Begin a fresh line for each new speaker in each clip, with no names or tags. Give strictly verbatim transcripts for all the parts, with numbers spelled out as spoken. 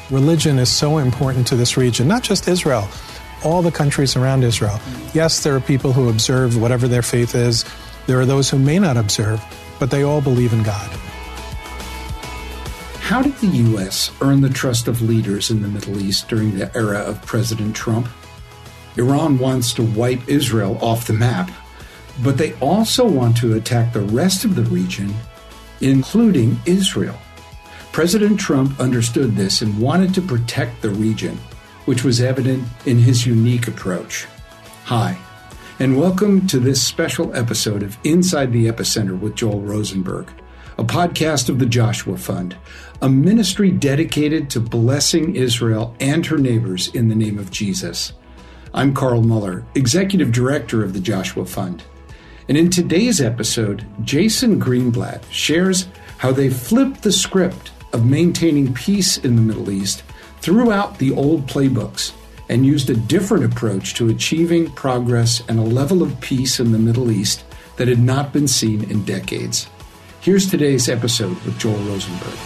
religion is so important to this region, not just Israel, all the countries around Israel. Yes, there are people who observe whatever their faith is. There are those who may not observe, but they all believe in God.
How did the U S earn the trust of leaders in the Middle East during the era of President Trump? Iran wants to wipe Israel off the map, but they also want to attack the rest of the region, including Israel. President Trump understood this and wanted to protect the region, which was evident in his unique approach. Hi, and welcome to this special episode of Inside the Epicenter with Joel Rosenberg, a podcast of the Joshua Fund, a ministry dedicated to blessing Israel and her neighbors in the name of Jesus. I'm Carl Muller, Executive Director of the Joshua Fund. And in today's episode, Jason Greenblatt shares how they flipped the script of maintaining peace in the Middle East throughout the old playbooks and used a different approach to achieving progress and a level of peace in the Middle East that had not been seen in decades. Here's today's episode with Joel Rosenberg.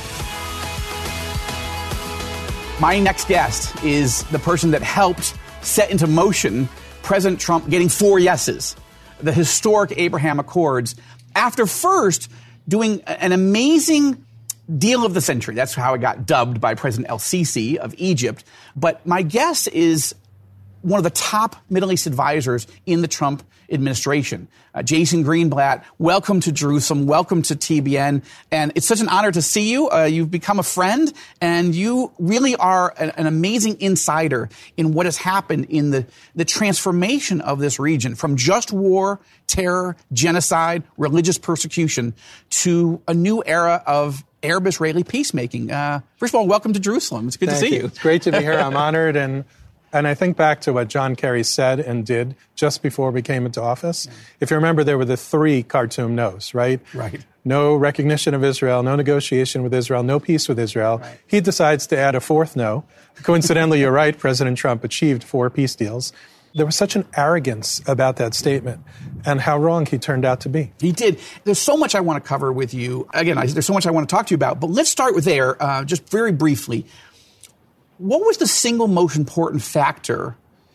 My next guest is the person that helped set into motion President Trump getting four yeses, the historic Abraham Accords, after first doing an amazing deal of the century. That's how it got dubbed by President el-Sisi of Egypt. But my guess is one of the top Middle East advisors in the Trump administration. Uh, Jason Greenblatt, welcome to Jerusalem. Welcome to T B N. And it's such an honor to see you. Uh, you've become a friend, and you really are an, an amazing insider in what has happened in the, the transformation of this region from just war, terror, genocide, religious persecution to a new era of Arab-Israeli peacemaking. Uh, first of all, welcome to Jerusalem. It's good
Thank
to see
you.
you.
It's great to be here. I'm honored. And and I think back to what John Kerry said and did just before we came into office. Yeah. If you remember, there were the three Khartoum no's, right?
Right.
No recognition of Israel, no negotiation with Israel, no peace with Israel. Right. He decides to add a fourth no. Coincidentally, you're right, President Trump achieved four peace deals. There was such an arrogance about that statement and how wrong he turned out to be.
He did. There's so much I want to cover with you. Again, I, there's so much I want to talk to you about, but let's start with there, uh, just very briefly. What was the single most important factor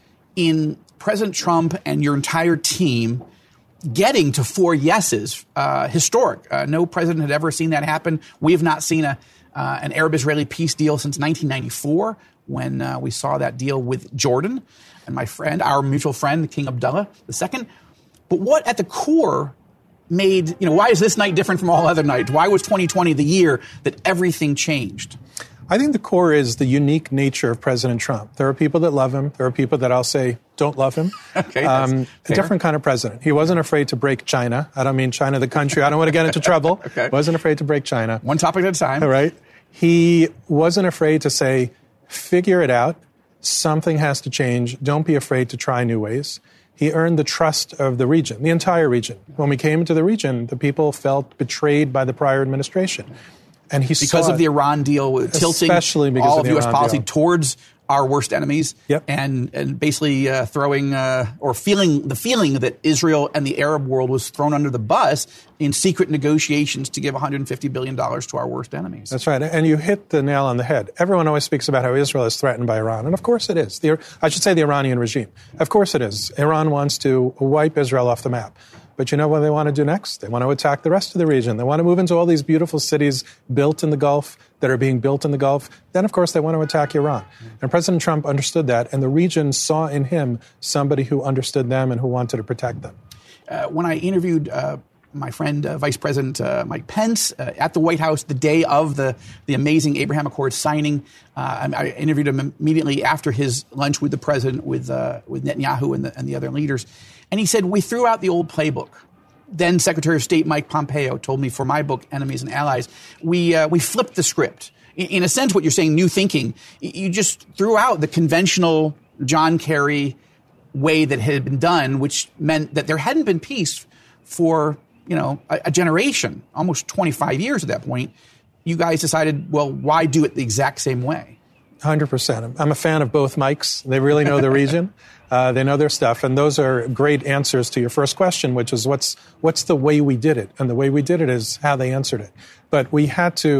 in President Trump and your entire team getting to four yeses? Uh, historic. Uh, no president had ever seen that happen. We have not seen a uh, an Arab-Israeli peace deal since nineteen ninety-four, when uh, we saw that deal with Jordan and my friend, our mutual friend, King Abdullah the Second. But what at the core made, you know, why is this night different from all other nights? Why was twenty twenty the year that everything changed?
I think the core is the unique nature of President Trump. There are people that love him. There are people that I'll say don't love him.
Okay,
um, a different kind of president. He wasn't afraid to break China. I don't mean China the country. I don't want to get into trouble.
Okay.
Wasn't afraid to break China.
One topic at a time.
All right. He wasn't afraid to say, figure it out. Something has to change. Don't be afraid to try new ways. He earned the trust of the region, the entire region. When we came into the region, the people felt betrayed by the prior administration. And he
because
saw
of the Iran deal, tilting all of, of U S policy deal. towards our worst enemies,
yep.
and and basically uh, throwing uh, or feeling the feeling that Israel and the Arab world was thrown under the bus in secret negotiations to give one hundred fifty billion dollars to our worst enemies.
That's right, and you hit the nail on the head. Everyone always speaks about how Israel is threatened by Iran, and of course it is. The, I should say the Iranian regime. Of course it is. Iran wants to wipe Israel off the map. But you know what they want to do next? They want to attack the rest of the region. They want to move into all these beautiful cities built in the Gulf, that are being built in the Gulf. Then, of course, they want to attack Iran. And President Trump understood that, and the region saw in him somebody who understood them and who wanted to protect them.
Uh, when I interviewed uh, my friend, uh, Vice President uh, Mike Pence, uh, at the White House the day of the, the amazing Abraham Accords signing, uh, I, I interviewed him immediately after his lunch with the president, with uh, with Netanyahu and the, and the other leaders. And he said, we threw out the old playbook. Then Secretary of State Mike Pompeo told me for my book, Enemies and Allies, we uh, we flipped the script. In, in a sense, what you're saying, new thinking, you just threw out the conventional John Kerry way that had been done, which meant that there hadn't been peace for, you know, a, a generation, almost twenty-five years at that point. You guys decided, well, why do it the exact same way?
one hundred percent. I'm a fan of both Mikes. They really know the region. Uh, they know their stuff. And those are great answers to your first question, which is what's what's the way we did it? And the way we did it is how they answered it. But we had to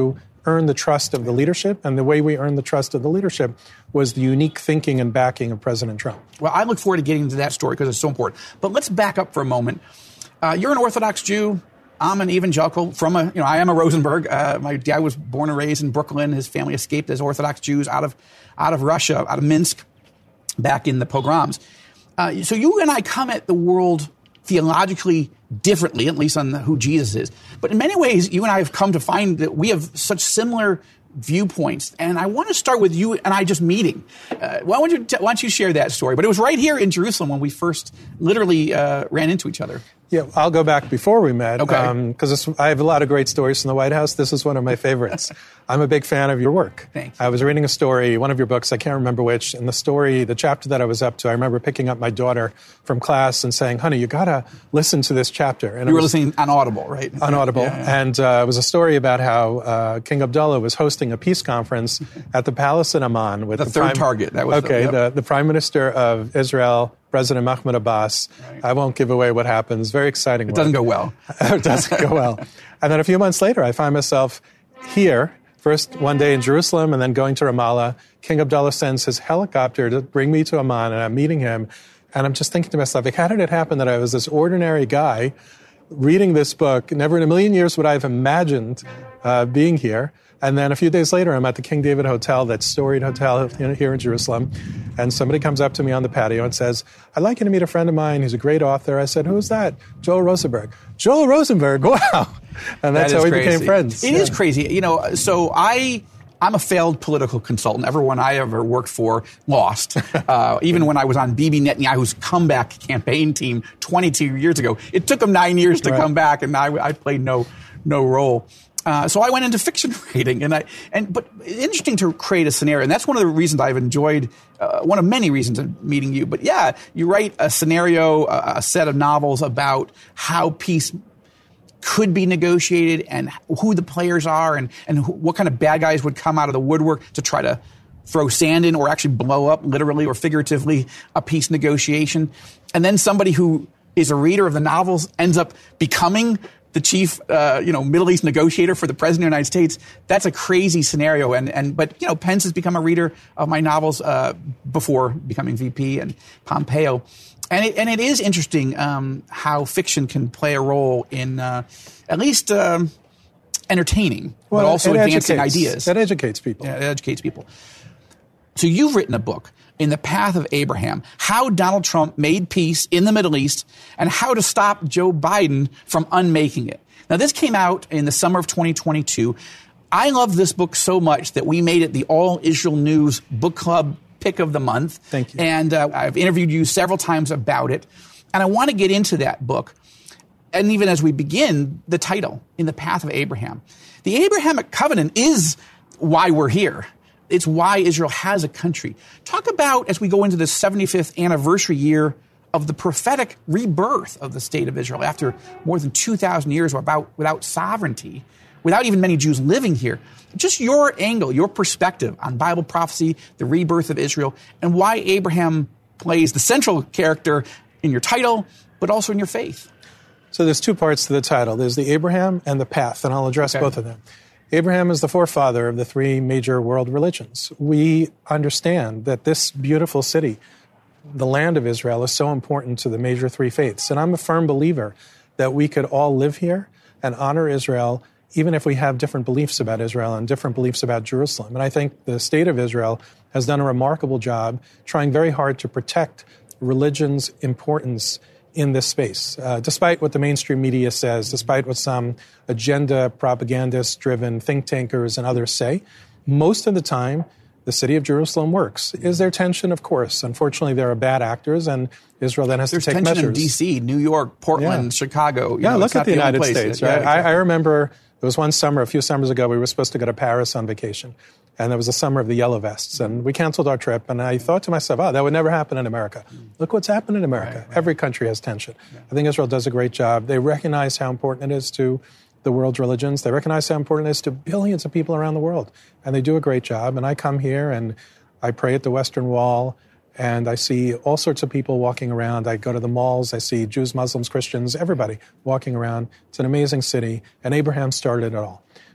earn the trust of the leadership. And the way we earned the trust of the leadership was the unique thinking and backing of President Trump.
Well, I look forward to getting into that story because it's so important. But let's back up for a moment. Uh, you're an Orthodox Jew. I'm an evangelical from a, you know, I am a Rosenberg. Uh, my dad was born and raised in Brooklyn. His family escaped as Orthodox Jews out of, out of Russia, out of Minsk, back in the pogroms. Uh, so you and I come at the world theologically differently, at least on the, who Jesus is. But in many ways, you and I have come to find that we have such similar viewpoints. And I want to start with you and I just meeting. Uh, why don't you t- why don't you share that story? But it was right here in Jerusalem when we first literally uh, ran into each other.
Yeah, I'll go back before we met.
Okay.
Because um, I have a lot of great stories from the White House. This is one of my favorites. I'm a big fan of your work.
Thanks.
I was reading a story, one of your books, I can't remember which, and the story, the chapter that I was up to, I remember picking up my daughter from class and saying, honey, you got to listen to this chapter. And
you were
was,
listening on Audible, right?
On Audible.
Yeah, yeah.
And uh, it was a story about how uh, King Abdullah was hosting a peace conference at the palace in Amman with
the,
the
third
prime,
target. That was
okay,
the, yep.
the, the Prime Minister of Israel, President Mahmoud Abbas. Right. I won't give away what happens. Very exciting.
It
work.
doesn't go well.
It doesn't go well. And then a few months later, I find myself here, first one day in Jerusalem and then going to Ramallah. King Abdullah sends his helicopter to bring me to Amman, and I'm meeting him. And I'm just thinking to myself, like, how did it happen that I was this ordinary guy reading this book? Never in a million years would I have imagined uh, being here. And then a few days later, I'm at the King David Hotel, that storied hotel here in Jerusalem. And somebody comes up to me on the patio and says, I'd like you to meet a friend of mine. He's a great author. I said, who's that? Joel Rosenberg. Joel Rosenberg, wow. And that's
that
how we
crazy.
became friends.
It yeah. is crazy. You know, so I... I'm a failed political consultant. Everyone I ever worked for lost. Uh, even when I was on Bibi Netanyahu's comeback campaign team twenty-two years ago, it took him nine years to right. come back, and I, I played no no role. Uh, so I went into fiction writing, and I and but it's interesting to create a scenario, and that's one of the reasons I've enjoyed. Uh, one of many reasons of meeting you. But yeah, you write a scenario, a, a set of novels about how peace could be negotiated and who the players are and, and who, what kind of bad guys would come out of the woodwork to try to throw sand in or actually blow up, literally or figuratively, a peace negotiation. And then somebody who is a reader of the novels ends up becoming the chief, uh, you know, Middle East negotiator for the president of the United States. That's a crazy scenario. And, and but, you know, Pence has become a reader of my novels uh, before becoming V P, and Pompeo. And it, and it is interesting um, how fiction can play a role in uh, at least um, entertaining, well, but also advancing
educates,
ideas.
That educates people.
Yeah, it educates people. So you've written a book, In the Path of Abraham, how Donald Trump made peace in the Middle East and how to stop Joe Biden from unmaking it. Now, this came out in the summer of twenty twenty-two. I love this book so much that we made it the All Israel News Book Club pick of the month.
Thank you.
And uh, I've interviewed you several times about it. And I want to get into that book. And even as we begin, the title, In the Path of Abraham. The Abrahamic covenant is why we're here. It's why Israel has a country. Talk about, as we go into the seventy-fifth anniversary year of the prophetic rebirth of the state of Israel after more than two thousand years without, without sovereignty, without even many Jews living here. Just your angle, your perspective on Bible prophecy, the rebirth of Israel, and why Abraham plays the central character in your title, but also in your faith.
So there's two parts to the title. There's the Abraham and the path, and I'll address
okay.
both of them. Abraham is the forefather of the three major world religions. We understand that this beautiful city, the land of Israel, is so important to the major three faiths. And I'm a firm believer that we could all live here and honor Israel even if we have different beliefs about Israel and different beliefs about Jerusalem. And I think the state of Israel has done a remarkable job trying very hard to protect religion's importance in this space, uh, despite what the mainstream media says, despite what some agenda propagandist-driven think tankers and others say. Most of the time, the city of Jerusalem works. Is there tension? Of course. Unfortunately, there are bad actors, and Israel then has
There's
to take
measures. There's
measures.
tension in D C, New York, Portland,
yeah.
Chicago. You
yeah,
know,
look at the, the United States, right?
Yeah, exactly.
I, I remember there was one summer, a few summers ago, we were supposed to go to Paris on vacation. And there was a summer of the yellow vests. And we canceled our trip. And I thought to myself, oh, that would never happen in America. Look what's happened in America. Right, right. Every country has tension. Yeah. I think Israel does a great job. They recognize how important it is to the world's religions. They recognize how important it is to billions of people around the world. And they do a great job. And I come here and I pray at the Western Wall. And I see all sorts of people walking around. I go to the malls. I see Jews, Muslims, Christians, everybody walking around. It's an amazing city. And Abraham started it all.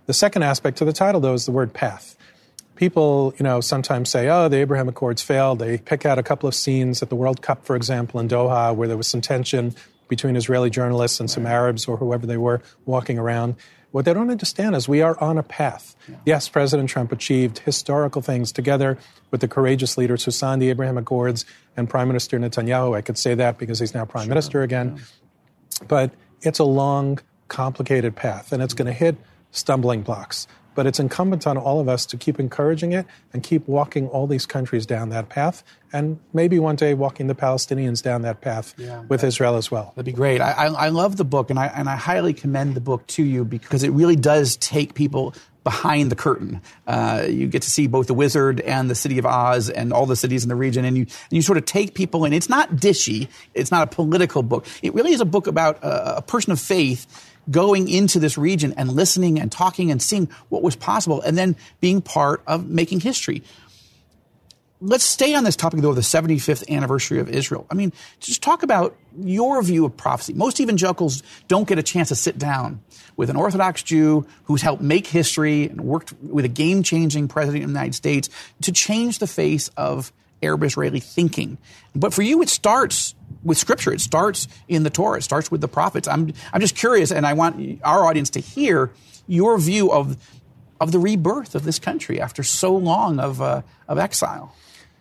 The second aspect to the title, though, is the word path. People, you know, sometimes say, oh, the Abraham Accords failed. They pick out a couple of scenes at the World Cup, for example, in Doha, where there was some tension between Israeli journalists and some Arabs or whoever they were walking around. What they don't understand is we are on a path. Yeah. Yes, President Trump achieved historical things together with the courageous leaders who signed the Abraham Accords and Prime Minister Netanyahu. I could say that because he's now Prime sure. Minister again. Yeah. But it's a long, complicated path, and it's going to hit stumbling blocks. But it's incumbent on all of us to keep encouraging it and keep walking all these countries down that path, and maybe one day walking the Palestinians down that path yeah, with Israel as well.
That'd be great. I, I, I love the book, and I, and I highly commend the book to you because it really does take people behind the curtain. Uh, you get to see both the Wizard and the City of Oz and all the cities in the region, and you and you sort of take people in. It's not dishy. It's not a political book. It really is a book about a, a person of faith going into this region and listening and talking and seeing what was possible and then being part of making history. Let's stay on this topic, though, of the seventy-fifth anniversary of Israel. I mean, just talk about your view of prophecy. Most evangelicals don't get a chance to sit down with an Orthodox Jew who's helped make history and worked with a game-changing president of the United States to change the face of Arab-Israeli thinking. But for you, it starts with Scripture. It starts in the Torah. It starts with the prophets. I'm I'm just curious, and I want our audience to hear your view of of the rebirth of this country after so long of uh, of exile.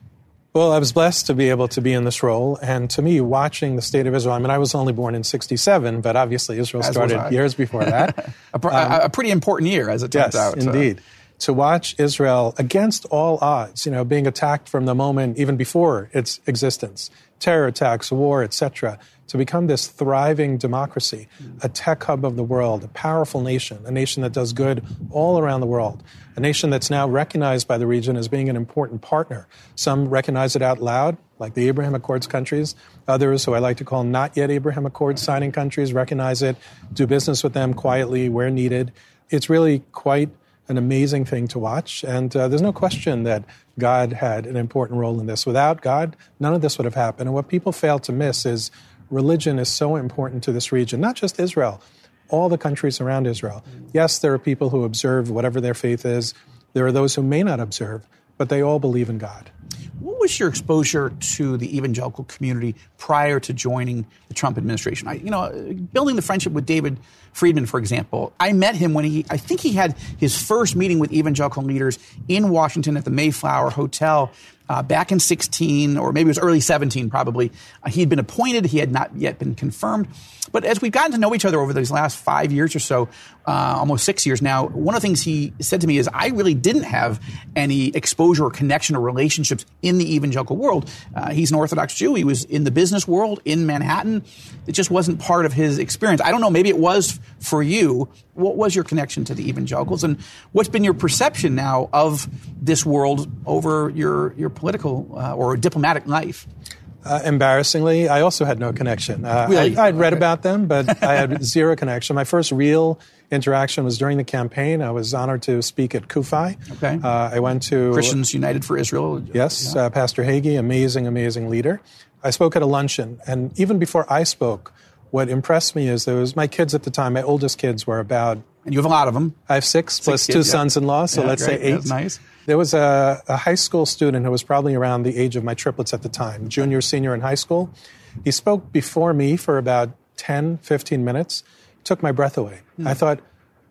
Well, I was blessed to be able to be in this role, and to me, watching the state of Israel, I mean, I was only born in sixty-seven, but obviously Israel
as
started years before that.
a, um, a pretty important year, as it turns
yes,
out.
Yes, indeed. Uh, to watch Israel against all odds, you know, being attacked from the moment, even before its existence, terror attacks, war, et cetera, to become this thriving democracy, a tech hub of the world, a powerful nation, a nation that does good all around the world, a nation that's now recognized by the region as being an important partner. Some recognize it out loud, like the Abraham Accords countries. Others, who I like to call not yet Abraham Accords signing countries, recognize it, do business with them quietly where needed. It's really quite an amazing thing to watch. And uh, there's no question that God had an important role in this. Without God, none of this would have happened. And what people fail to miss is religion is so important to this region, not just Israel, all the countries around Israel. Yes, there are people who observe whatever their faith is. There are those who may not observe, but they all believe in God.
What was your exposure to the evangelical community prior to joining the Trump administration? I, you know, building the friendship with David Friedman, for example, I met him when he, I think he had his first meeting with evangelical leaders in Washington at the Mayflower Hotel uh, back in sixteen, or maybe it was early seventeen, probably. Uh, he had been appointed. He had not yet been confirmed. But as we've gotten to know each other over these last five years or so, uh, almost six years now, one of the things he said to me is, I really didn't have any exposure or connection or relationships in the evangelical world. Uh, he's an Orthodox Jew. He was in the business world in Manhattan. It just wasn't part of his experience. I don't know, maybe it was for you. What was your connection to the evangelicals, and what's been your perception now of this world over your, your political uh, or diplomatic life?
Uh, embarrassingly, I also had no connection. Uh,
really?
I, I'd read
okay.
about them, but I had zero connection. My first real interaction was during the campaign. I was honored to speak at CUFI.
Okay.
Uh, I went to
Christians United for Israel.
Yes,
yeah.
uh, Pastor Hagee, amazing, amazing leader. I spoke at a luncheon, and even before I spoke, what impressed me is there was my kids at the time. My oldest kids were about.
And you have a lot of them.
I have six, six plus kids, two yeah. sons-in-law, so
yeah,
let's
great.
say eight.
That's nice.
There was a, a high school student who was probably around the age of my triplets at the time, junior, senior in high school. He spoke before me for about ten, fifteen minutes, took my breath away. Mm. I thought,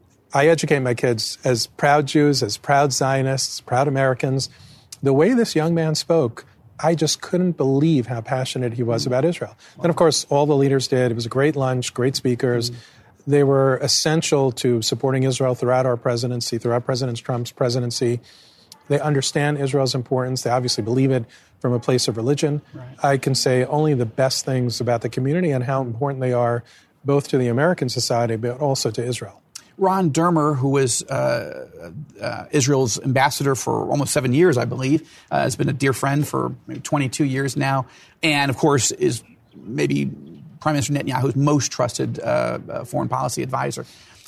I educate my kids as proud Jews, as proud Zionists, proud Americans. The way this young man spoke, I just couldn't believe how passionate he was mm. about Israel. Wow. Then, of course, all the leaders did. It was a great lunch, great speakers. Mm. They were essential to supporting Israel throughout our presidency, throughout President Trump's presidency. They understand Israel's importance. They obviously believe it from a place of religion. Right. I can say only the best things about the community and how important they are both to the American society, but also to Israel.
Ron Dermer, who was uh, uh, Israel's ambassador for almost seven years, I believe, uh, has been a dear friend for maybe twenty-two years now, and, of course, is maybe Prime Minister Netanyahu's most trusted uh, foreign policy advisor.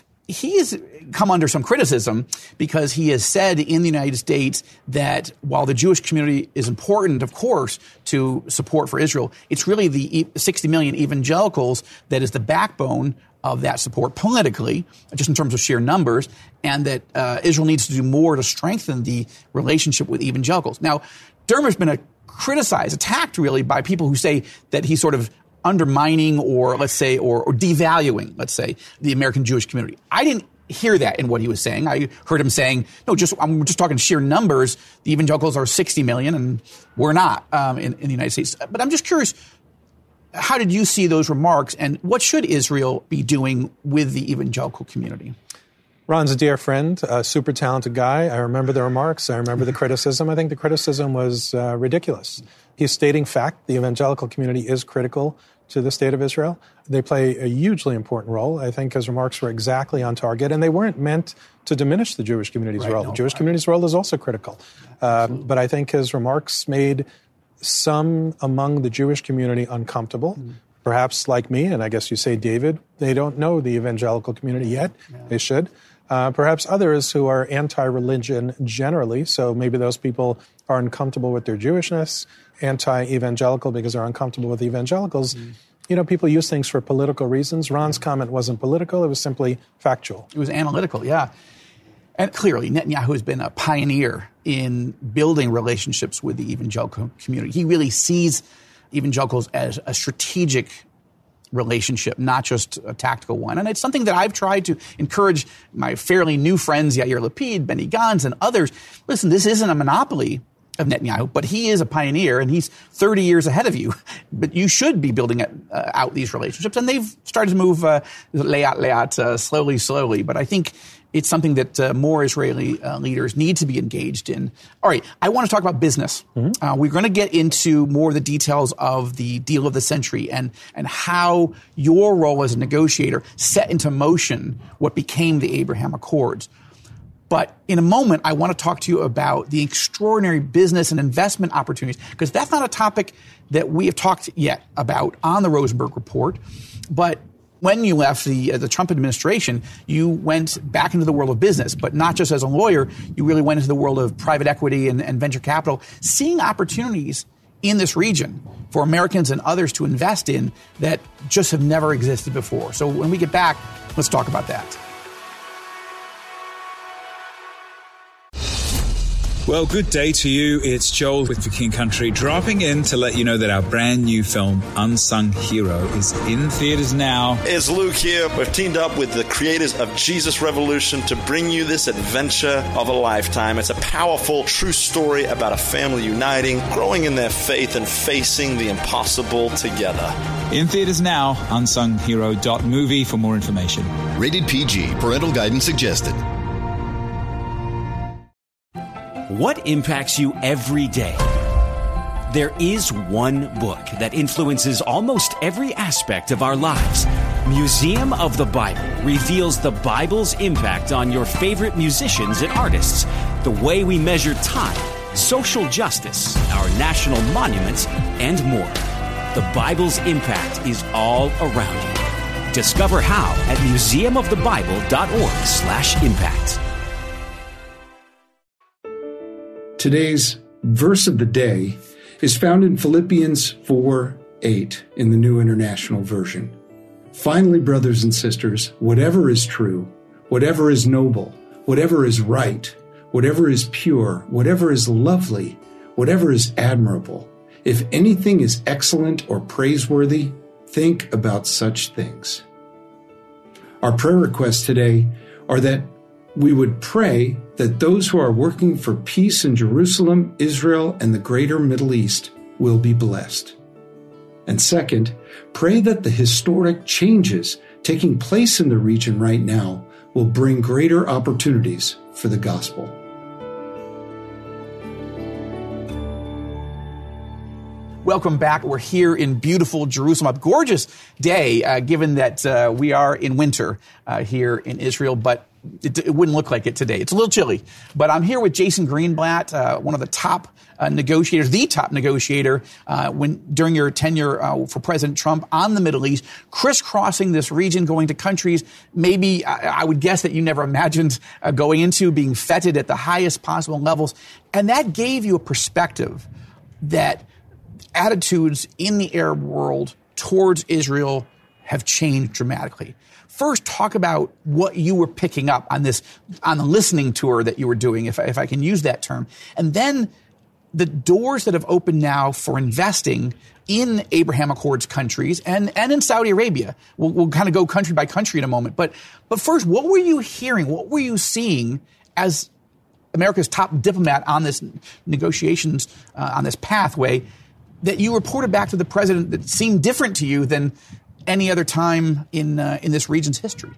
He has come under some criticism because he has said in the United States that while the Jewish community is important, of course, to support for Israel, it's really the sixty million evangelicals that is the backbone of that support politically, just in terms of sheer numbers, and that uh, Israel needs to do more to strengthen the relationship with evangelicals. Now, Dermer's been a criticized, attacked really by people who say that he's sort of undermining or let's say, or, or devaluing, let's say, the American Jewish community. I didn't hear that in what he was saying. I heard him saying, no, just I'm just talking sheer numbers. The evangelicals are sixty million and we're not um, in, in the United States. But I'm just curious, how did you see those remarks and what should Israel be doing with the evangelical community?
Ron's a dear friend, a super talented guy. I remember the remarks. I remember the criticism. I think the criticism was uh, ridiculous. He's stating fact. The evangelical community is critical to the state of Israel. They play a hugely important role. I think his remarks were exactly on target, and they weren't meant to diminish the Jewish community's right, role. No, the Jewish right. community's role is also critical. Uh, but I think his remarks made some among the Jewish community uncomfortable. Mm. Perhaps like me, and I guess you say David, they don't know the evangelical community yet. Yeah. They should. Uh, perhaps others who are anti-religion generally, so maybe those people are uncomfortable with their Jewishness, anti-evangelical because they're uncomfortable with evangelicals. Mm. You know, people use things for political reasons. Ron's comment wasn't political. It was simply factual.
It was analytical, yeah. And clearly, Netanyahu has been a pioneer in building relationships with the evangelical community. He really sees evangelicals as a strategic relationship, not just a tactical one. And it's something that I've tried to encourage my fairly new friends, Yair Lapid, Benny Gantz, and others. Listen, this isn't a monopoly of Netanyahu, but he is a pioneer, and he's thirty years ahead of you. But you should be building it, uh, out these relationships. And they've started to move uh, leat, leat, uh, slowly, slowly. But I think it's something that uh, more Israeli uh, leaders need to be engaged in. All right, I want to talk about business. Mm-hmm. Uh, we're going to get into more of the details of the deal of the century and, and how your role as a negotiator set into motion what became the Abraham Accords. But in a moment, I want to talk to you about the extraordinary business and investment opportunities, because that's not a topic that we have talked yet about on the Rosenberg Report. But when you left the uh, the Trump administration, you went back into the world of business, but not just as a lawyer. You really went into the world of private equity and, and venture capital, seeing opportunities in this region for Americans and others to invest in that just have never existed before. So when we get back, let's talk about that.
Well, good day to you. It's Joel with For King Country, dropping in to let you know that our brand new film, Unsung Hero, is in theaters now.
It's Luke here. We've teamed up with the creators of Jesus Revolution to bring you this adventure of a lifetime. It's a powerful, true story about a family uniting, growing in their faith, and facing the impossible together.
In theaters now, unsung hero dot movie for more information.
Rated P G. Parental guidance suggested.
What impacts you every day? There is one book that influences almost every aspect of our lives. Museum of the Bible reveals the Bible's impact on your favorite musicians and artists, the way we measure time, social justice, our national monuments, and more. The Bible's impact is all around you. Discover how at museum of the bible dot org slash impact.
Today's verse of the day is found in Philippians four eight in the New International Version. Finally, brothers and sisters, whatever is true, whatever is noble, whatever is right, whatever is pure, whatever is lovely, whatever is admirable, if anything is excellent or praiseworthy, think about such things. Our prayer requests today are that we would pray that those who are working for peace in Jerusalem, Israel, and the greater Middle East will be blessed. And second, pray that the historic changes taking place in the region right now will bring greater opportunities for the gospel.
Welcome back. We're here in beautiful Jerusalem. A gorgeous day, uh, given that uh, we are in winter uh, here in Israel, but it, it wouldn't look like it today. It's a little chilly. But I'm here with Jason Greenblatt, uh, one of the top uh, negotiators, the top negotiator uh, when during your tenure uh, for President Trump on the Middle East, crisscrossing this region, going to countries maybe I, I would guess that you never imagined uh, going into, being feted at the highest possible levels. And that gave you a perspective that attitudes in the Arab world towards Israel have changed dramatically. First, talk about what you were picking up on this, on the listening tour that you were doing, if I, if I can use that term. And then the doors that have opened now for investing in Abraham Accords countries and, and in Saudi Arabia. We'll, we'll kind of go country by country in a moment. But, but first, what were you hearing? What were you seeing as America's top diplomat on this negotiations, uh, on this pathway, that you reported back to the president that seemed different to you than any other time in uh, in this region's history?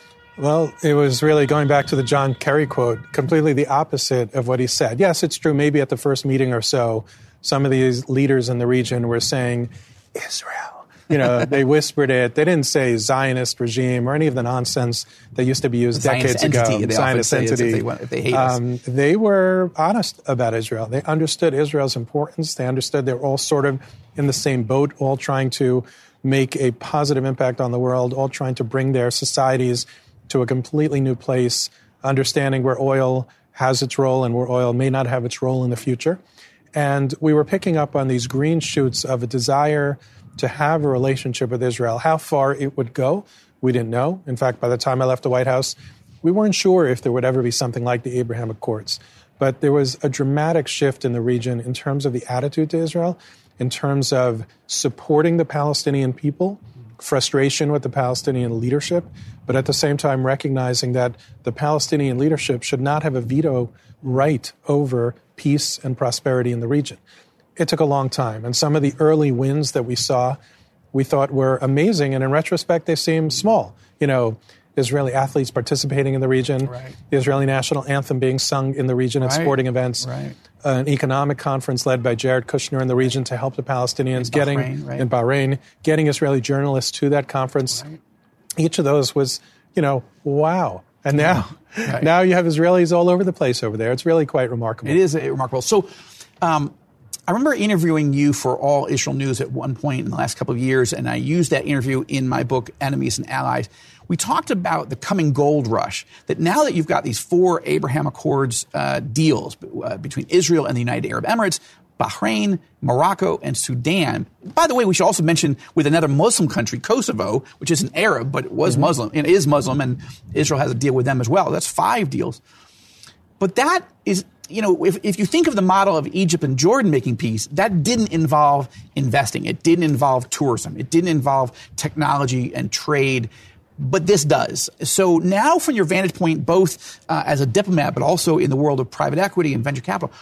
Well, it was really going back to the John Kerry quote, completely the opposite of what he said. Yes, it's true. Maybe at the first meeting or so, some of these leaders in the region were saying, Israel. You know, they whispered it. They didn't say Zionist regime or any of the nonsense that used to be used
Zionist
decades
entity,
ago.
They
Zionist
often say
entity.
If they, want, if they hate
um,
us.
They were honest about Israel. They understood Israel's importance. They understood they were all sort of in the same boat, all trying to make a positive impact on the world, all trying to bring their societies to a completely new place, understanding where oil has its role and where oil may not have its role in the future. And we were picking up on these green shoots of a desire to have a relationship with Israel. How far it would go, we didn't know. In fact, by the time I left the White House, we weren't sure if there would ever be something like the Abraham Accords. But there was a dramatic shift in the region in terms of the attitude to Israel, in terms of supporting the Palestinian people, frustration with the Palestinian leadership, but at the same time recognizing that the Palestinian leadership should not have a veto right over peace and prosperity in the region. It took a long time, and some of the early wins that we saw, we thought were amazing, and in retrospect, they seem small. You know, Israeli athletes participating in the region,
right.
the Israeli national anthem being sung in the region at
right.
sporting events,
right.
an economic conference led by Jared Kushner in the region to help the Palestinians,
in
getting
Bahrain, right.
in Bahrain, getting Israeli journalists to that conference.
Right. Each
of those was, you know, wow. And now,
right.
now you have Israelis all over the place over there. It's really quite remarkable.
It is remarkable. So, um, I remember interviewing you for All Israel News at one point in the last couple of years, and I used that interview in my book, Enemies and Allies. We talked about the coming gold rush, that now that you've got these four Abraham Accords uh, deals uh, between Israel and the United Arab Emirates, Bahrain, Morocco, and Sudan. By the way, we should also mention with another Muslim country, Kosovo, which isn't Arab, but it was mm-hmm. Muslim, and is Muslim, and Israel has a deal with them as well. That's five deals. But that is, you know, if, if you think of the model of Egypt and Jordan making peace, that didn't involve investing. It didn't involve tourism. It didn't involve technology and trade. But this does. So now from your vantage point, both uh, as a diplomat, but also in the world of private equity and venture capital,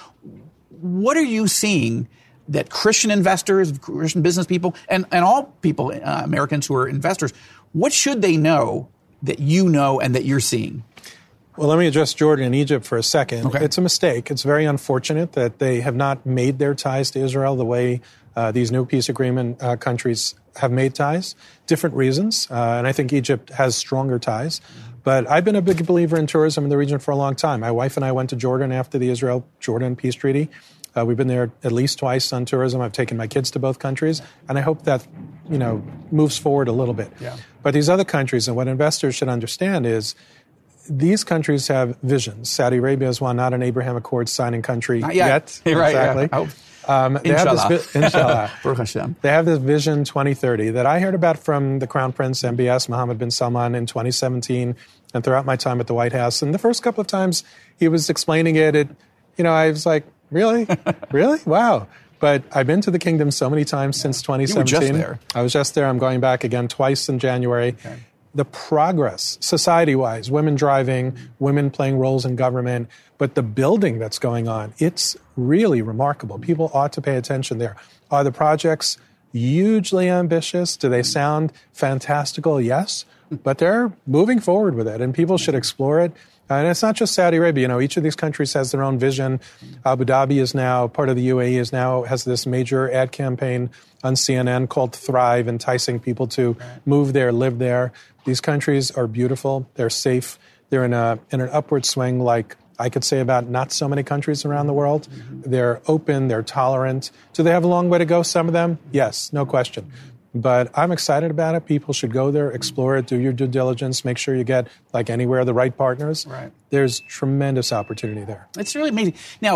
what are you seeing that Christian investors, Christian business people, and, and all people, uh, Americans who are investors, what should they know that you know and that you're seeing?
Well, let me address Jordan and Egypt for a second.
Okay.
It's a mistake. It's very unfortunate that they have not made their ties to Israel the way uh, these new peace agreement uh, countries have made ties. Different reasons, uh, and I think Egypt has stronger ties. But I've been a big believer in tourism in the region for a long time. My wife and I went to Jordan after the Israel-Jordan peace treaty. Uh, we've been there at least twice on tourism. I've taken my kids to both countries, and I hope that, you know, moves forward a little bit.
Yeah.
But these other countries, and what investors should understand is, these countries have visions. Saudi Arabia is one, not an Abraham Accords signing country
not yet.
yet.
Right,
exactly.
Yeah.
Um, they
inshallah.
Have this, inshallah.
Baruch Hashem.
They have this Vision twenty thirty that I heard about from the Crown Prince, M B S, Mohammed bin Salman, in twenty seventeen, and throughout my time at the White House. And the first couple of times he was explaining it, it you know, I was like, really? Really? Wow. But I've been to the kingdom so many times yeah. since twenty seventeen.
You were just there.
I was just there. I'm going back again twice in January. Okay. The progress, society-wise, women driving, women playing roles in government, but the building that's going on, it's really remarkable. People ought to pay attention there. Are the projects hugely ambitious? Do they sound fantastical? Yes, but they're moving forward with it, and people should explore it. And it's not just Saudi Arabia. You know, each of these countries has their own vision. Abu Dhabi is now, part of the U A E is now, has this major ad campaign on C N N called Thrive, enticing people to move there, live there. These countries are beautiful. They're safe. They're in a in an upward swing like I could say about not so many countries around the world. Mm-hmm. They're open. They're tolerant. Do they have a long way to go, some of them? Yes, no question. But I'm excited about it. People should go there, explore it, do your due diligence, make sure you get, like anywhere, the right partners.
Right.
There's tremendous opportunity there.
It's really amazing. Now,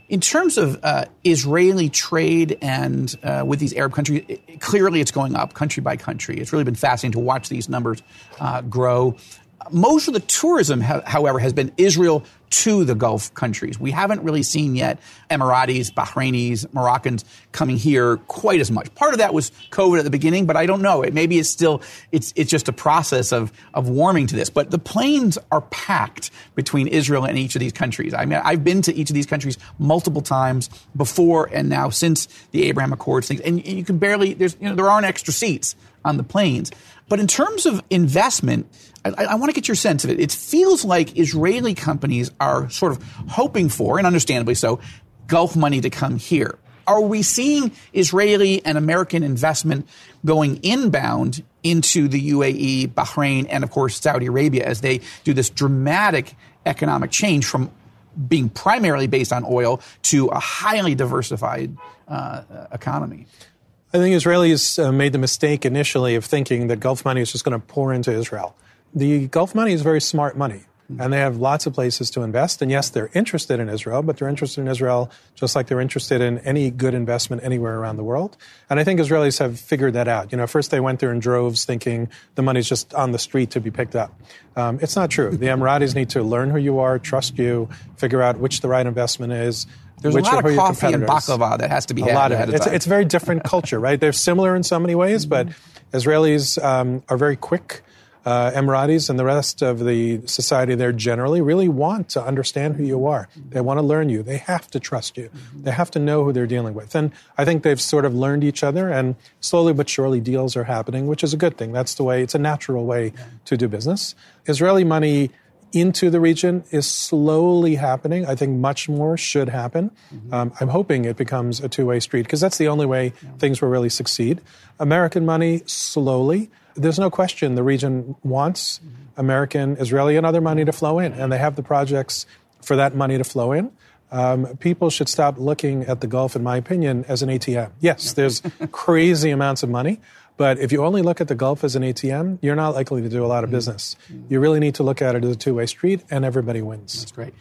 In terms of uh, Israeli trade and uh, with these Arab countries, it, clearly it's going up country by country. It's really been fascinating to watch these numbers uh, grow. Most of the tourism, ha- however, has been Israel to the Gulf countries. We haven't really seen yet Emiratis, Bahrainis, Moroccans coming here quite as much. Part of that was COVID at the beginning, but I don't know. It, maybe it's still it's it's just a process of of warming to this. But the planes are packed between Israel and each of these countries. I mean, I've been to each of these countries multiple times before and now since the Abraham Accords things, and you can barely there's you know there aren't extra seats on the planes. But in terms of investment, I, I want to get your sense of it. It feels like Israeli companies are sort of hoping for, and understandably so, Gulf money to come here. Are we seeing Israeli and American investment going inbound into the U A E, Bahrain, and, of course, Saudi Arabia as they do this dramatic economic change from being primarily based on oil to a highly diversified uh, economy?
I think Israelis uh, made the mistake initially of thinking that Gulf money is just going to pour into Israel. The Gulf money is very smart money, and they have lots of places to invest. And yes, they're interested in Israel, but they're interested in Israel just like they're interested in any good investment anywhere around the world. And I think Israelis have figured that out. You know, first they went there in droves thinking the money's just on the street to be picked up. Um, it's not true. The Emiratis need to learn who you are, trust you, figure out which the right investment is.
There's
Which
a lot of coffee and
competitors.
baklava that has to be had
a lot of
ahead
it.
of
It's,
time.
it's a very different culture, right? They're similar in so many ways, but Israelis um, are very quick. Uh, Emiratis and the rest of the society there generally really want to understand who you are. They want to learn you. They have to trust you. They have to know who they're dealing with. And I think they've sort of learned each other, and slowly but surely deals are happening, which is a good thing. That's the way, it's a natural way to do business. Israeli money into the region is slowly happening. I think much more should happen. Mm-hmm. Um, I'm hoping it becomes a two-way street because that's the only way yeah. things will really succeed. American money, slowly. There's no question the region wants mm-hmm. American, Israeli, and other money to flow in, and they have the projects for that money to flow in. Um, people should stop looking at the Gulf, in my opinion, as an A T M. Yes, there's crazy amounts of money. But if you only look at the Gulf as an A T M, you're not likely to do a lot of business. You really need to look at it as a two-way street, and everybody wins.
That's great.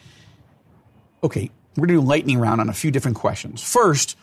Okay, we're going to do a lightning round on a few different questions. First,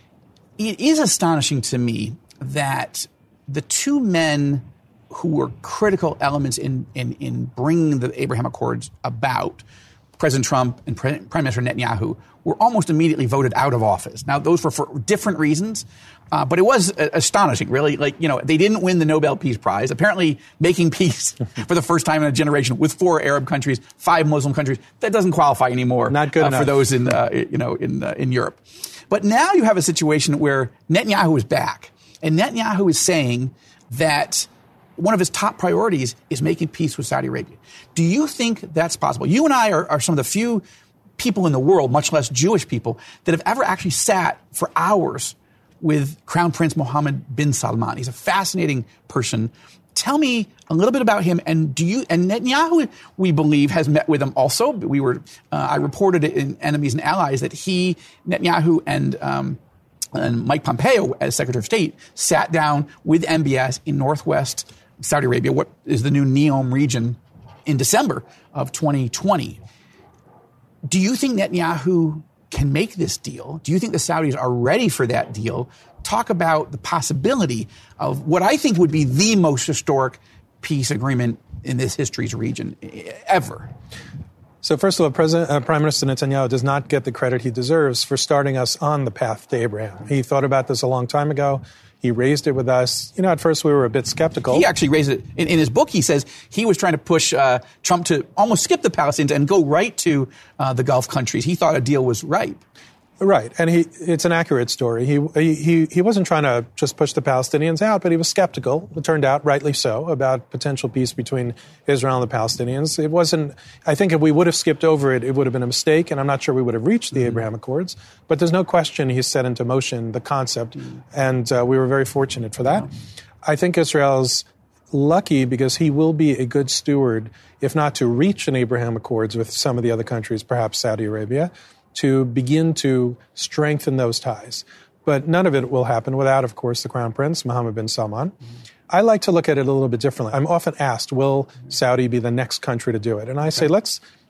it is astonishing to me that the two men who were critical elements in, in, in bringing the Abraham Accords about, President Trump and Pre- Prime Minister Netanyahu, were almost immediately voted out of office. Now, those were for different reasons, uh, but it was uh, astonishing, really. Like, you know, they didn't win the Nobel Peace Prize. Apparently, making peace for the first time in a generation with four Arab countries, five Muslim countries, that doesn't qualify anymore.
Not good
uh,
enough
for those in, uh, you know, in uh, in Europe. But now you have a situation where Netanyahu is back, and Netanyahu is saying that one of his top priorities is making peace with Saudi Arabia. Do you think that's possible? You and I are, are some of the few people in the world, much less Jewish people, that have ever actually sat for hours with Crown Prince Mohammed bin Salman. He's a fascinating person. Tell me a little bit about him. And do you? And Netanyahu, we believe, has met with him also. We were. Uh, I reported it in Enemies and Allies that he, Netanyahu, and um, and Mike Pompeo, as Secretary of State, sat down with M B S in Northwest Saudi Arabia, what is the new NEOM region, in December of twenty twenty. Do you think Netanyahu can make this deal? Do you think the Saudis are ready for that deal? Talk about the possibility of what I think would be the most historic peace agreement in this history's region ever.
So first of all, President, uh, Prime Minister Netanyahu does not get the credit he deserves for starting us on the path to Abraham. He thought about this a long time ago. He raised it with us. You know, at first we were a bit skeptical.
He actually raised it. In, in his book, he says he was trying to push uh, Trump to almost skip the Palestinians and go right to uh, the Gulf countries. He thought a deal was ripe.
Right, and he, it's an accurate story. He, he, he wasn't trying to just push the Palestinians out, but he was skeptical, it turned out, rightly so, about potential peace between Israel and the Palestinians. It wasn't, I think if we would have skipped over it, it would have been a mistake, and I'm not sure we would have reached the mm-hmm. Abraham Accords. But there's no question he set into motion the concept, mm-hmm. and uh, we were very fortunate for that. I think Israel's lucky because he will be a good steward, if not to reach an Abraham Accords with some of the other countries, perhaps Saudi Arabia, to begin to strengthen those ties. But none of it will happen without, of course, the Crown Prince, Mohammed bin Salman. Mm-hmm. I like to look at it a little bit differently. I'm often asked, will Saudi be the next country to do it? And I say, let's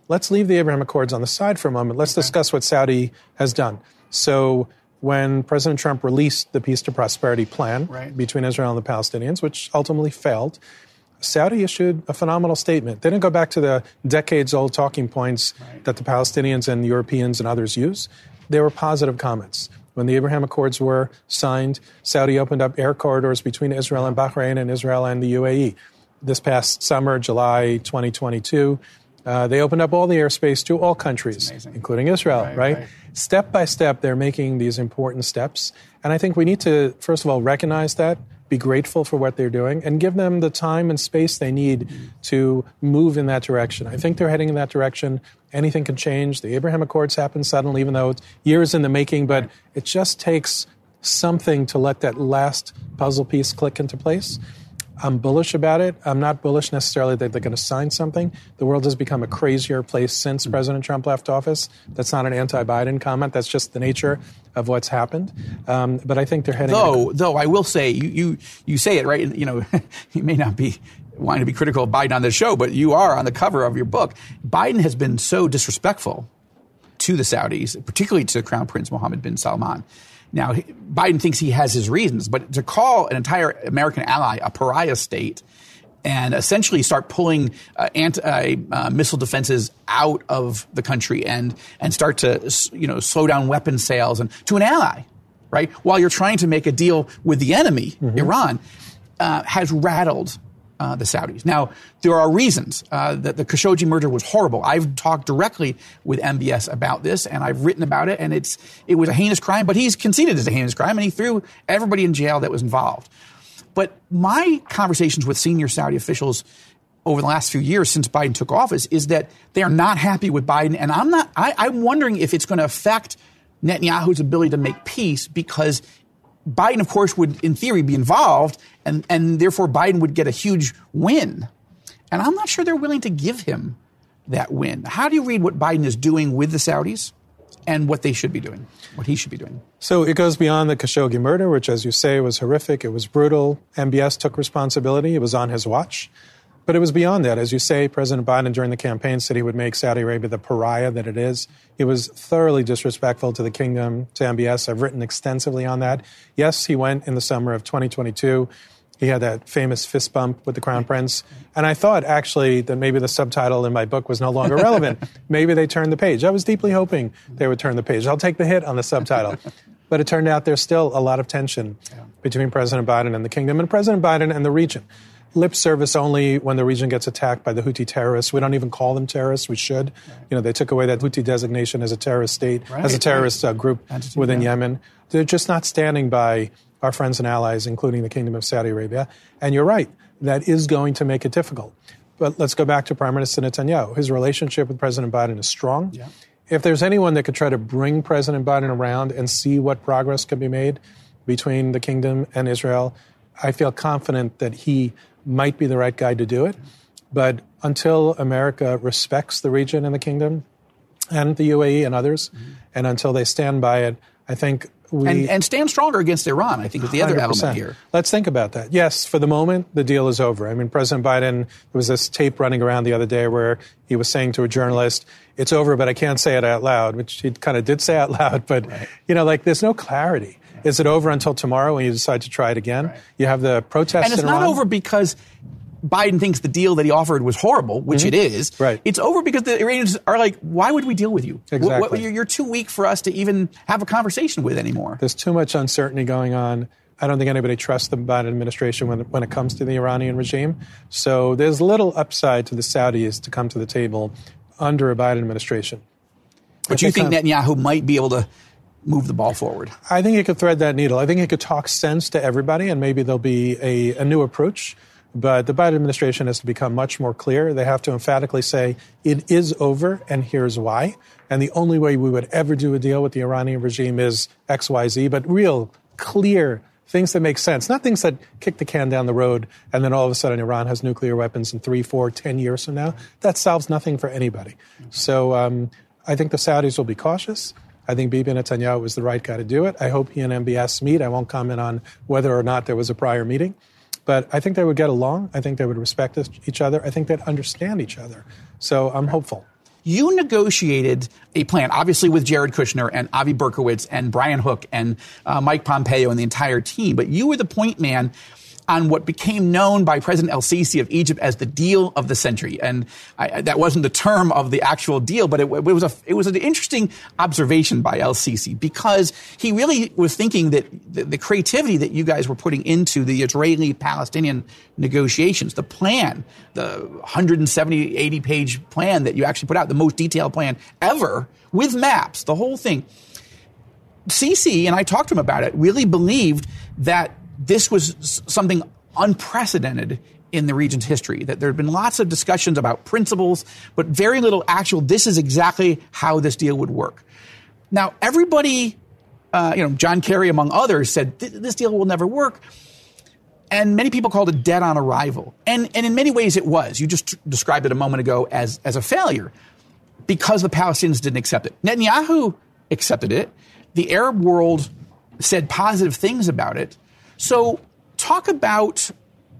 let's leave the Abraham Accords on the side for a moment. Let's okay. discuss what Saudi has done. So when President Trump released the Peace to Prosperity plan right. between Israel and the Palestinians, which ultimately failed, Saudi issued a phenomenal statement. They didn't go back to the decades-old talking points right. that the Palestinians and Europeans and others use. They were positive comments. When the Abraham Accords were signed, Saudi opened up air corridors between Israel and Bahrain and Israel and the U A E. This past summer, July twenty twenty-two, uh, they opened up all the airspace to all countries, including Israel, right, right? right? Step by step, they're making these important steps. And I think we need to, first of all, recognize that, be grateful for what they're doing, and give them the time and space they need to move in that direction. I think they're heading in that direction. Anything can change. The Abraham Accords happened suddenly, even though it's years in the making, but it just takes something to let that last puzzle piece click into place. I'm bullish about it. I'm not bullish necessarily that they're going to sign something. The world has become a crazier place since mm-hmm. President Trump left office. That's not an anti-Biden comment. That's just the nature of what's happened. Um, but I think they're heading...
Though, though I will say, you, you, you say it, right? You know, you may not be wanting to be critical of Biden on this show, but you are on the cover of your book. Biden has been so disrespectful to the Saudis, particularly to Crown Prince Mohammed bin Salman. Now, Biden thinks he has his reasons, but to call an entire American ally a pariah state and essentially start pulling uh, anti-missile uh, defenses out of the country and and start to, you know, slow down weapon sales and to an ally, right, while you're trying to make a deal with the enemy, mm-hmm. Iran, uh, has rattled Uh, the Saudis. Now, there are reasons uh, that the Khashoggi merger was horrible. I've talked directly with M B S about this, and I've written about it, and it's it was a heinous crime, but he's conceded it's a heinous crime, and he threw everybody in jail that was involved. But my conversations with senior Saudi officials over the last few years since Biden took office is that they are not happy with Biden, and I'm not. I, I'm wondering if it's going to affect Netanyahu's ability to make peace, because Biden, of course, would, in theory, be involved, and, and therefore Biden would get a huge win. And I'm not sure they're willing to give him that win. How do you read what Biden is doing with the Saudis and what they should be doing, what he should be doing?
So it goes beyond the Khashoggi murder, which, as you say, was horrific. It was brutal. M B S took responsibility. It was on his watch. But it was beyond that. As you say, President Biden during the campaign said he would make Saudi Arabia the pariah that it is. He was thoroughly disrespectful to the kingdom, to M B S. I've written extensively on that. Yes, he went in the summer of twenty twenty-two. He had that famous fist bump with the Crown Prince. And I thought, actually, that maybe the subtitle in my book was no longer relevant. Maybe they turned the page. I was deeply hoping they would turn the page. I'll take the hit on the subtitle. But it turned out there's still a lot of tension between President Biden and the kingdom, and President Biden and the region. Lip service only when the region gets attacked by the Houthi terrorists. We don't even call them terrorists. We should. Right. You know, they took away that Houthi designation as a terrorist state, right, as a terrorist right. uh, group Entity, within yeah. Yemen. They're just not standing by our friends and allies, including the Kingdom of Saudi Arabia. And you're right. That is going to make it difficult. But let's go back to Prime Minister Netanyahu. His relationship with President Biden is strong. Yeah. If there's anyone that could try to bring President Biden around and see what progress can be made between the kingdom and Israel, I feel confident that he might be the right guy to do it. But until America respects the region and the kingdom and the U A E and others, mm-hmm. and until they stand by it, I think we...
And, and stand stronger against Iran, I think, is the other one hundred percent element here.
Let's think about that. Yes, for the moment, the deal is over. I mean, President Biden, there was this tape running around the other day where he was saying to a journalist, it's over, but I can't say it out loud, which he kind of did say out loud. But, right. you know, like, there's no clarity. Is it over until tomorrow when you decide to try it again? Right. You have the protests
And it's
in
not
Iran.
over because Biden thinks the deal that he offered was horrible, which mm-hmm. it is.
Right.
It's over because the Iranians are like, why would we deal with you?
Exactly.
What, what, you're too weak for us to even have a conversation with anymore.
There's too much uncertainty going on. I don't think anybody trusts the Biden administration when, when it comes to the Iranian regime. So there's little upside to the Saudis to come to the table under a Biden administration.
But you think Netanyahu might be able to move the ball forward?
I think he could thread that needle. I think he could talk sense to everybody, and maybe there'll be a, a new approach. But the Biden administration has to become much more clear. They have to emphatically say, it is over, and here's why. And the only way we would ever do a deal with the Iranian regime is X, Y, Z, but real, clear things that make sense, not things that kick the can down the road, and then all of a sudden Iran has nuclear weapons in three, four, ten years from now. That solves nothing for anybody. So um, I think the Saudis will be cautious. I think Bibi Netanyahu was the right guy to do it. I hope he and M B S meet. I won't comment on whether or not there was a prior meeting. But I think they would get along. I think they would respect each other. I think they'd understand each other. So I'm hopeful.
You negotiated a plan, obviously with Jared Kushner and Avi Berkowitz and Brian Hook and uh, Mike Pompeo and the entire team. But you were the point man on what became known by President El-Sisi of Egypt as the deal of the century. And I, that wasn't the term of the actual deal, but it, it was a, it was an interesting observation by El-Sisi, because he really was thinking that the, the creativity that you guys were putting into the Israeli-Palestinian negotiations, the plan, the one hundred seventy, eighty page plan that you actually put out, the most detailed plan ever with maps, the whole thing. Sisi, and I talked to him about it, really believed that this was something unprecedented in the region's history, that there had been lots of discussions about principles, but very little actual, this is exactly how this deal would work. Now, everybody, uh, you know, John Kerry, among others, said this deal will never work. And many people called it dead on arrival. And, and in many ways it was. You just described it a moment ago as, as a failure because the Palestinians didn't accept it. Netanyahu accepted it. The Arab world said positive things about it. So talk about,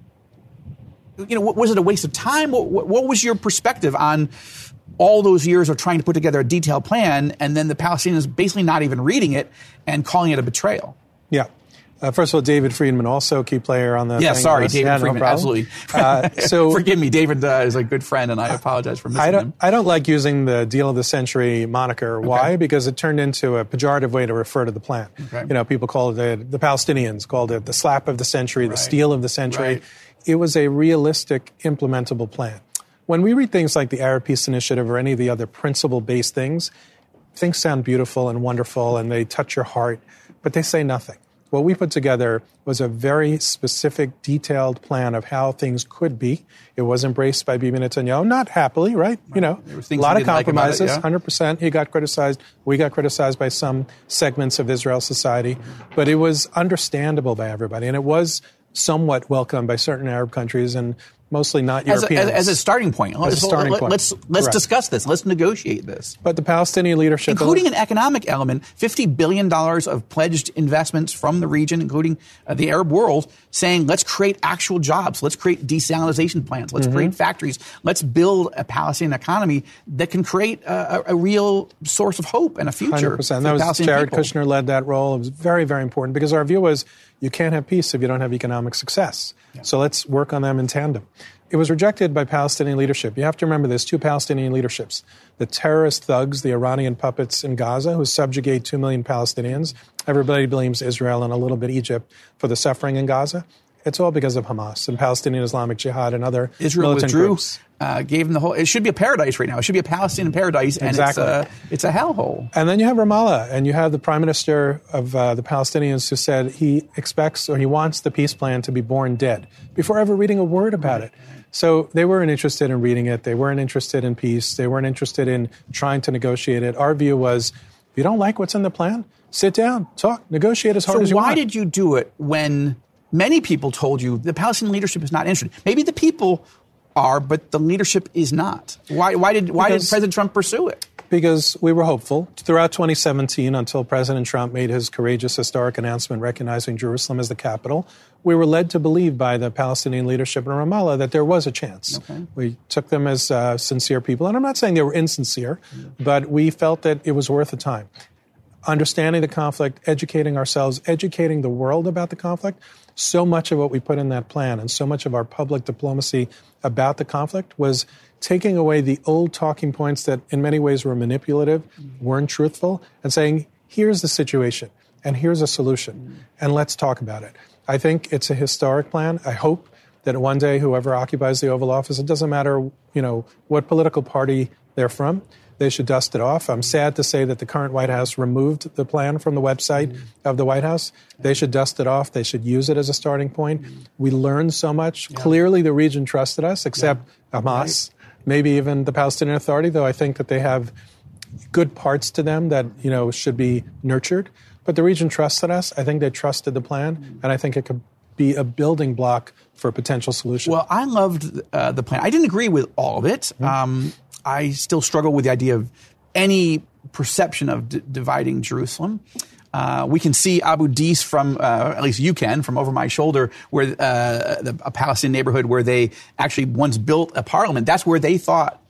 you know, was it a waste of time? What, what was your perspective on all those years of trying to put together a detailed plan and then the Palestinians basically not even reading it and calling it a betrayal?
Yeah. Uh, first of all, David Friedman, also a key player on the
yeah,
thing.
sorry,
was,
David
yeah,
Friedman,
no
absolutely.
Uh, so
Forgive me, David uh, is a good friend, and I apologize for missing
I don't,
him.
I don't like using the deal of the century moniker.
Okay.
Why? Because it turned into a pejorative way to refer to the plan.
Okay.
You know, people called it, the Palestinians called it the slap of the century,
Right.
the steal of the century.
Right.
It was a realistic, implementable plan. When we read things like the Arab Peace Initiative or any of the other principle-based things, things sound beautiful and wonderful and they touch your heart, but they say nothing. What we put together was a very specific, detailed plan of how things could be. It was embraced by Bibi Netanyahu, not happily, right? right. You know, a lot of compromises, like it, yeah. one hundred percent. He got criticized. We got criticized by some segments of Israel society. Mm-hmm. But it was understandable by everybody. And it was somewhat welcomed by certain Arab countries and mostly not
as
Europeans.
A, as, as a starting point.
As a starting
let,
point.
Let's, let's
Correct.
discuss this. Let's negotiate this.
But the Palestinian leadership...
Including an economic element, fifty billion dollars of pledged investments from the region, including uh, the Arab world, saying let's create actual jobs. Let's create desalination plants. Let's mm-hmm. create factories. Let's build a Palestinian economy that can create a, a, a real source of hope and a future.
one hundred percent. That was Jared people. Kushner led that role. It was very, very important because our view was you can't have peace if you don't have economic success. Yeah. So let's work on them in tandem. It was rejected by Palestinian leadership. You have to remember there's two Palestinian leaderships. The terrorist thugs, the Iranian puppets in Gaza who subjugate two million Palestinians. Everybody blames Israel and a little bit Egypt for the suffering in Gaza. It's all because of Hamas and Palestinian Islamic Jihad and other
Israel
militant
withdrew,
groups.
Uh, gave them the whole... It should be a paradise right now. It should be a Palestinian paradise, and
exactly.
it's, a, it's a hellhole.
And then you have Ramallah, and you have the prime minister of uh, the Palestinians who said he expects or he wants the peace plan to be born dead before ever reading a word about it. So they weren't interested in reading it. They weren't interested in peace. They weren't interested in trying to negotiate it. Our view was, if you don't like what's in the plan, sit down, talk, negotiate as hard
so
as you want.
So why did you do it when many people told you the Palestinian leadership is not interested? Maybe the people are, but the leadership is not. Why, why did why because, did President Trump pursue it?
Because we were hopeful. Throughout twenty seventeen, until President Trump made his courageous historic announcement recognizing Jerusalem as the capital, we were led to believe by the Palestinian leadership in Ramallah that there was a chance. Okay. We took them as uh, sincere people. And I'm not saying they were insincere, mm-hmm. but we felt that it was worth the time. Understanding the conflict, educating ourselves, educating the world about the conflict. So much of what we put in that plan and so much of our public diplomacy about the conflict was taking away the old talking points that in many ways were manipulative, weren't truthful, and saying, here's the situation and here's a solution and let's talk about it. I think it's a historic plan. I hope that one day whoever occupies the Oval Office, it doesn't matter, you know, what political party they're from, they should dust it off. I'm sad to say that the current White House removed the plan from the website mm-hmm. of the White House. They should dust it off. They should use it as a starting point. Mm-hmm. We learned so much. Yeah. Clearly, the region trusted us, except yeah. Hamas, right. maybe even the Palestinian Authority, though I think that they have good parts to them that, you know, should be nurtured. But the region trusted us. I think they trusted the plan, mm-hmm. and I think it could be a building block for a potential solution.
Well, I loved uh, the plan. I didn't agree with all of it. Mm-hmm. Um, I still struggle with the idea of any perception of d- dividing Jerusalem. Uh, we can see Abu Dis from, uh, at least you can, from over my shoulder, where uh, the, a Palestinian neighborhood where they actually once built a parliament. That's where they thought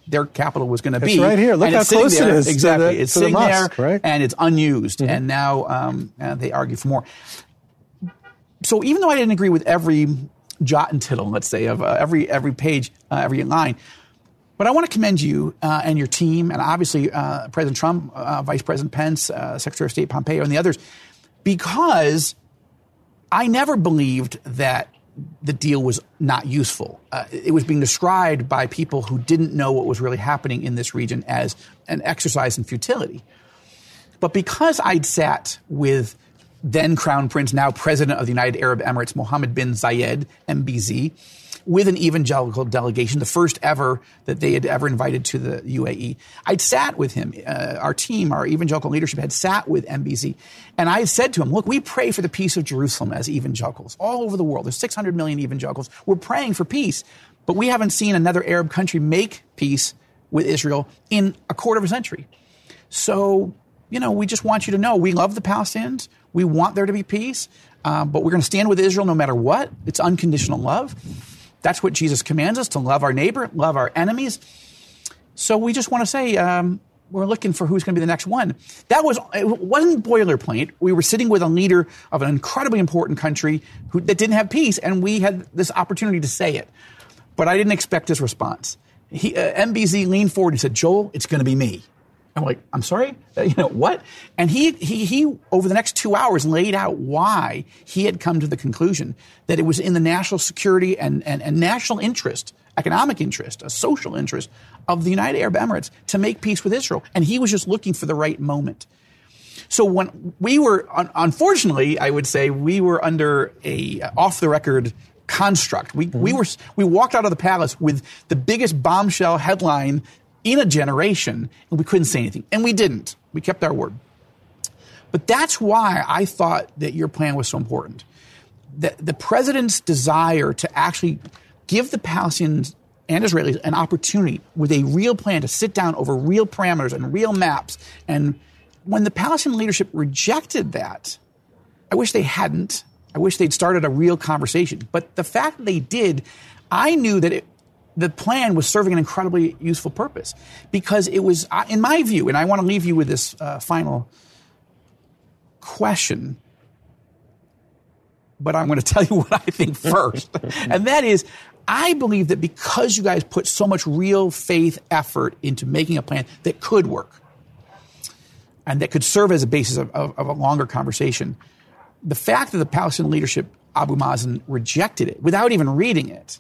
their capital was going to be.
It's right here. Look
and
how
it's sitting
close
there.
it is.
Exactly.
To the,
it's
to
sitting
the mosque,
there,
right?
and it's unused.
Mm-hmm.
And now um, uh, they argue for more. So even though I didn't agree with every jot and tittle, let's say, of uh, every every page, uh, every line, but I want to commend you uh, and your team, and obviously uh, President Trump, uh, Vice President Pence, uh, Secretary of State Pompeo, and the others, because I never believed that the deal was not useful. Uh, it was being described by people who didn't know what was really happening in this region as an exercise in futility. But because I'd sat with then Crown Prince, now President of the United Arab Emirates, Mohammed bin Zayed, M B Z, with an evangelical delegation, the first ever that they had ever invited to the U A E. I'd sat with him. Uh, our team, our evangelical leadership had sat with M B Z. And I said to him, look, we pray for the peace of Jerusalem as evangelicals all over the world. There's six hundred million evangelicals. We're praying for peace. But we haven't seen another Arab country make peace with Israel in a quarter of a century. So, you know, we just want you to know we love the Palestinians. We want there to be peace. Uh, but we're going to stand with Israel no matter what. It's unconditional love. That's what Jesus commands us, to love our neighbor, love our enemies. So we just want to say um, we're looking for who's going to be the next one. That was, it wasn't boilerplate. We were sitting with a leader of an incredibly important country who, that didn't have peace, and we had this opportunity to say it. But I didn't expect his response. He, uh, M B Z leaned forward and said, Joel, it's going to be me. I'm like, I'm sorry? Uh, you know, what? And he, he, he, over the next two hours, laid out why he had come to the conclusion that it was in the national security and, and, and national interest, economic interest, a social interest of the United Arab Emirates to make peace with Israel. And he was just looking for the right moment. So when we were, unfortunately, I would say, we were under a off-the-record construct. We, mm-hmm. we were, we walked out of the palace with the biggest bombshell headline in a generation, and we couldn't say anything. And we didn't. We kept our word. But that's why I thought that your plan was so important. The, the president's desire to actually give the Palestinians and Israelis an opportunity with a real plan to sit down over real parameters and real maps. And when the Palestinian leadership rejected that, I wish they hadn't. I wish they'd started a real conversation. But the fact that they did, I knew that it, the plan was serving an incredibly useful purpose, because it was, in my view, and I want to leave you with this uh, final question, but I'm going to tell you what I think first. And that is, I believe that because you guys put so much real faith effort into making a plan that could work and that could serve as a basis of, of, of a longer conversation, the fact that the Palestinian leadership, Abu Mazen, rejected it without even reading it,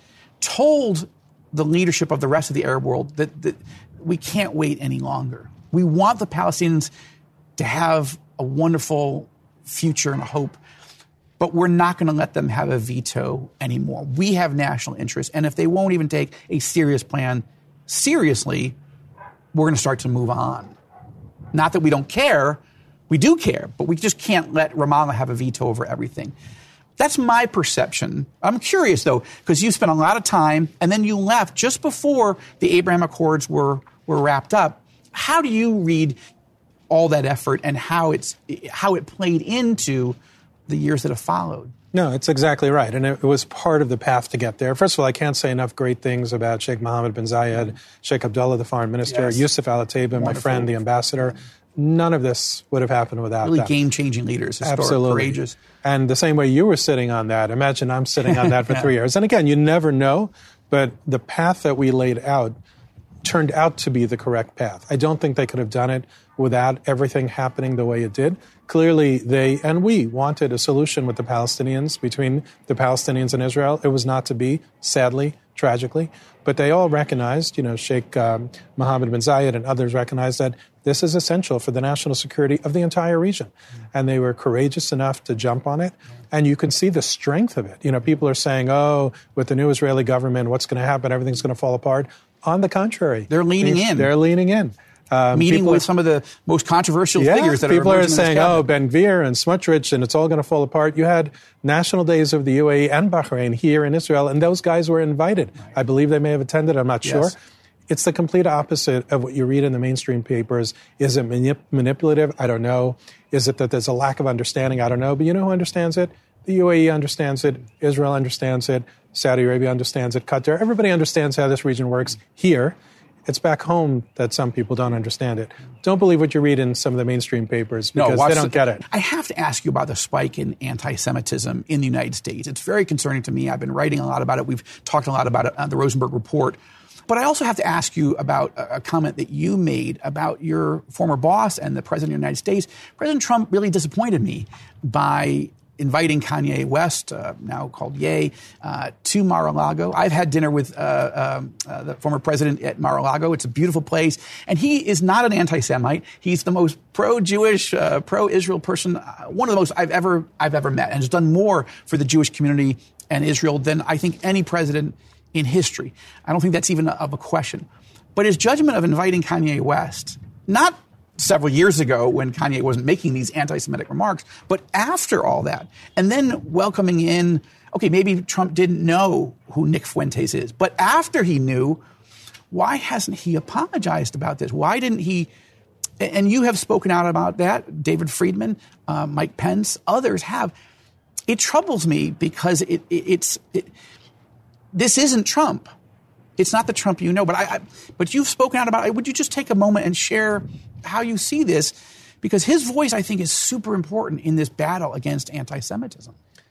told the leadership of the rest of the Arab world that, that we can't wait any longer. We want the Palestinians to have a wonderful future and a hope, but we're not going to let them have a veto anymore. We have national interests, and if they won't even take a serious plan seriously, we're going to start to move on. Not that we don't care. We do care, but we just can't let Ramallah have a veto over everything. That's my perception. I'm curious, though, because you spent a lot of time and then you left just before the Abraham Accords were, were wrapped up. How do you read all that effort and how it's how it played into the years that have followed?
No, it's exactly right. And it, it was part of the path to get there. First of all, I can't say enough great things about Sheikh Mohammed bin Zayed, Sheikh Abdullah, the foreign minister,
yes.
Yusuf Al-Attaiba, my friend, the ambassador. None of this would have happened without
really
them.
Game-changing leaders, historic,
Absolutely.
courageous.
And the same way you were sitting on that, imagine I'm sitting on that for yeah. three years. And again, you never know, but the path that we laid out turned out to be the correct path. I don't think they could have done it without everything happening the way it did. Clearly, they and we wanted a solution with the Palestinians, between the Palestinians and Israel. It was not to be, sadly, tragically. But they all recognized, you know, Sheikh um, Mohammed bin Zayed and others recognized that this is essential for the national security of the entire region. And they were courageous enough to jump on it. And you can see the strength of it. You know, people are saying, oh, with the new Israeli government, what's going to happen? Everything's going to fall apart. On the contrary.
They're leaning
they,
in.
They're leaning in.
Um, Meeting with are, some of the most controversial
yeah,
figures that
people
are
are saying, oh, Ben Gvir and Smotrich, and it's all going to fall apart. You had national days of the U A E and Bahrain here in Israel, and those guys were invited. Right. I believe they may have attended. I'm not yes. sure. It's the complete opposite of what you read in the mainstream papers. Is it manip- manipulative? I don't know. Is it that there's a lack of understanding? I don't know. But you know who understands it? The U A E understands it. Israel understands it. Saudi Arabia understands it. Qatar. Everybody understands how this region works here. It's back home that some people don't understand it. Don't believe what you read in some of the mainstream papers because
no,
they don't
the,
get it.
I have to ask you about the spike in anti-Semitism in the United States. It's very concerning to me. I've been writing a lot about it. We've talked a lot about it on the Rosenberg Report. But I also have to ask you about a comment that you made about your former boss and the President of the United States. President Trump really disappointed me by inviting Kanye West, uh, now called Ye, uh, to Mar-a-Lago. I've had dinner with uh, um, uh, the former president at Mar-a-Lago. It's a beautiful place. And he is not an anti-Semite. He's the most pro-Jewish, uh, pro-Israel person, uh, one of the most I've ever I've ever met, and has done more for the Jewish community and Israel than I think any president in history. I don't think that's even of a question. But his judgment of inviting Kanye West, not several years ago when Kanye wasn't making these anti-Semitic remarks, but after all that, and then welcoming in, okay, maybe Trump didn't know who Nick Fuentes is, but after he knew, why hasn't he apologized about this? Why didn't he? And you have spoken out about that, David Friedman, uh, Mike Pence, others have. It troubles me because it, it, it's it, this isn't Trump. It's not the Trump you know, but I, I. But you've spoken out about it. Would you just take a moment and share how you see this? Because his voice, I think, is super important in this battle against anti-Semitism.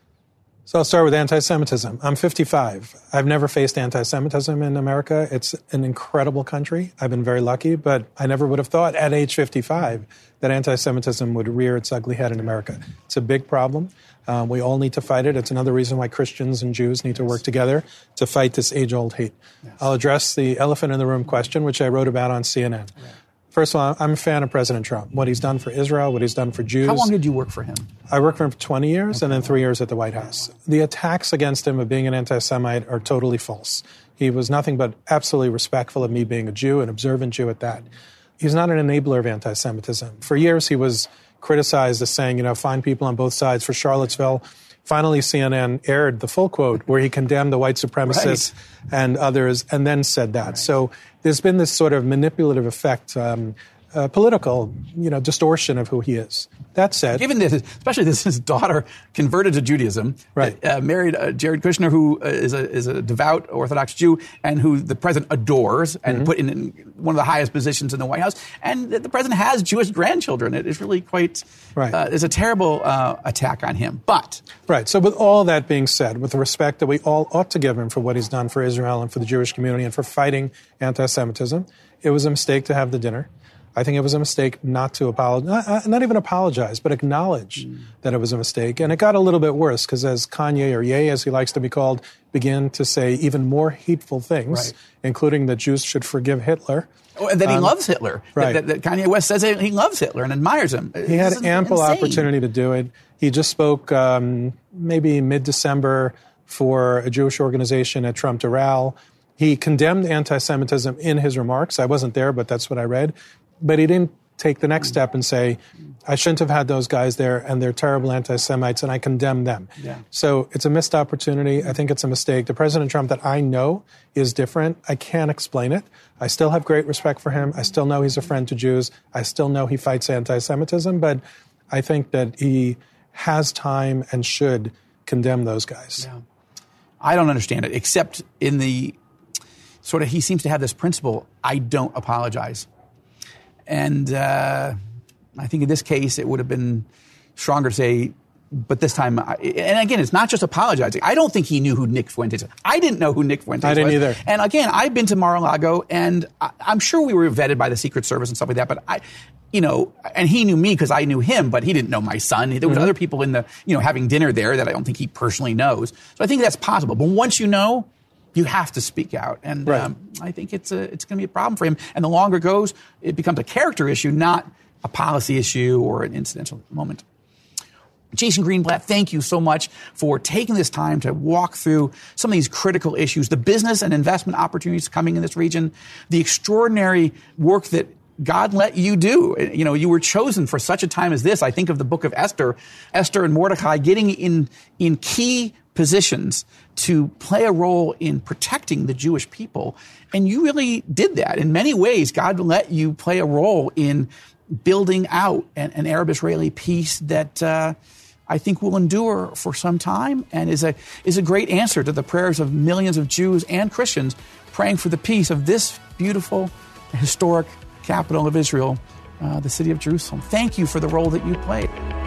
So I'll start with anti-Semitism. I'm fifty-five. I've never faced anti-Semitism in America. It's an incredible country. I've been very lucky, but I never would have thought at age fifty-five that anti-Semitism would rear its ugly head in America. It's a big problem. Um, we all need to fight it. It's another reason why Christians and Jews need to work together to fight this age-old hate. Yes. I'll address the elephant in the room question, which I wrote about on C N N. Yeah. First of all, I'm a fan of President Trump, what he's done for Israel, what he's done for Jews.
How long did you work for him?
I worked for him for twenty years okay. and then three years at the White House. The attacks against him of being an anti-Semite are totally false. He was nothing but absolutely respectful of me being a Jew, an observant Jew at that. He's not an enabler of anti-Semitism. For years, he was criticized as saying, you know, fine people on both sides for Charlottesville. Finally, C N N aired the full quote where he condemned the white supremacists right. and others and then said that. Right. So there's been this sort of manipulative effect, um, uh, political, you know, distortion of who he is. That said,
given this, especially this, his daughter converted to Judaism,
right?
Uh, married uh, Jared Kushner, who uh, is a is a devout Orthodox Jew, and who the president adores and mm-hmm. put in, in one of the highest positions in the White House. And the president has Jewish grandchildren. It is really quite right. Uh, it's a terrible uh, attack on him. But
right. So, with all that being said, with the respect that we all ought to give him for what he's done for Israel and for the Jewish community and for fighting anti-Semitism, it was a mistake to have the dinner. I think it was a mistake not to apologize, not, not even apologize, but acknowledge mm. that it was a mistake. And it got a little bit worse because as Kanye, or Ye, as he likes to be called, began to say even more hateful things, right. including that Jews should forgive Hitler.
Oh, and that he um, loves Hitler.
Right.
That, that, that Kanye West says he loves Hitler and admires him.
He had
this
ample
insane.
opportunity to do it. He just spoke um, maybe mid-December for a Jewish organization at Trump Doral. He condemned anti-Semitism in his remarks. I wasn't there, but that's what I read. But he didn't take the next step and say, I shouldn't have had those guys there, and they're terrible anti-Semites, and I condemn them.
Yeah.
So it's a missed opportunity. I think it's a mistake. The President Trump that I know is different. I can't explain it. I still have great respect for him. I still know he's a friend to Jews. I still know he fights anti-Semitism, but I think that he has time and should condemn those guys.
Yeah. I don't understand it, except in the sort of, he seems to have this principle, I don't apologize. And uh, I think in this case, it would have been stronger to say, but this time, I, and again, it's not just apologizing. I don't think he knew who Nick Fuentes was. I didn't know who Nick Fuentes was.
I didn't
was.
either.
And again, I've been to Mar-a-Lago, and I, I'm sure we were vetted by the Secret Service and stuff like that, but I, you know, and he knew me because I knew him, but he didn't know my son. There was mm-hmm. other people in the, you know, having dinner there that I don't think he personally knows. So I think that's possible. But once you know, you have to speak out, and
right.
um, I think it's a it's going to be a problem for him. And the longer it goes, it becomes a character issue, not a policy issue or an incidental moment. Jason Greenblatt, thank you so much for taking this time to walk through some of these critical issues, the business and investment opportunities coming in this region, the extraordinary work that God let you do. You know, you were chosen for such a time as this. I think of the book of Esther, Esther and Mordecai getting in in key positions to play a role in protecting the Jewish people. And you really did that. In many ways, God let you play a role in building out an, an Arab-Israeli peace that uh, I think will endure for some time and is a is a great answer to the prayers of millions of Jews and Christians praying for the peace of this beautiful, historic capital of Israel, uh, the city of Jerusalem. Thank you for the role that you played.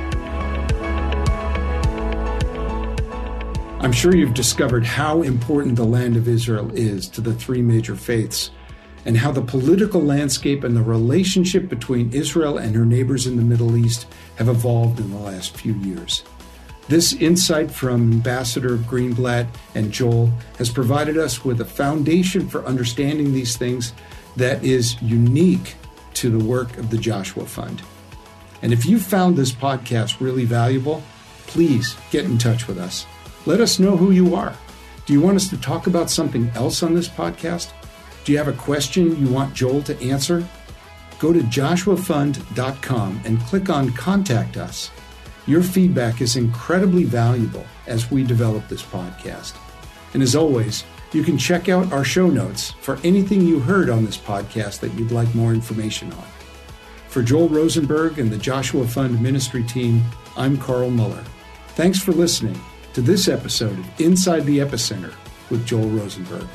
I'm sure you've discovered how important the land of Israel is to the three major faiths, and how the political landscape and the relationship between Israel and her neighbors in the Middle East have evolved in the last few years. This insight from Ambassador Greenblatt and Joel has provided us with a foundation for understanding these things that is unique to the work of the Joshua Fund. And if you found this podcast really valuable, please get in touch with us. Let us know who you are. Do you want us to talk about something else on this podcast? Do you have a question you want Joel to answer? Go to joshua fund dot com and click on Contact Us. Your feedback is incredibly valuable as we develop this podcast. And as always, you can check out our show notes for anything you heard on this podcast that you'd like more information on. For Joel Rosenberg and the Joshua Fund Ministry team, I'm Carl Muller. Thanks for listening to this episode of Inside the Epicenter with Joel Rosenberg.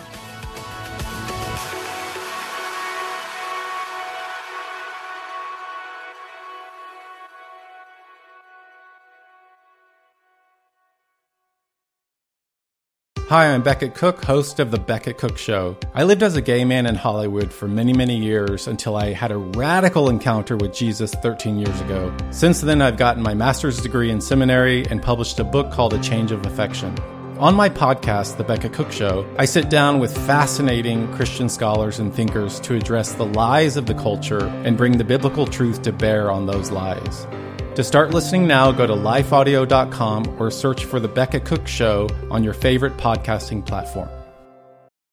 Hi, I'm Becket Cook, host of The Becket Cook Show. I lived as a gay man in Hollywood for many, many years until I had a radical encounter with Jesus thirteen years ago. Since then, I've gotten my master's degree in seminary and published a book called A Change of Affection. On my podcast, The Becket Cook Show, I sit down with fascinating Christian scholars and thinkers to address the lies of the culture and bring the biblical truth to bear on those lies. To start listening now, go to life audio dot com or search for The Becket Cook Show on your favorite podcasting platform.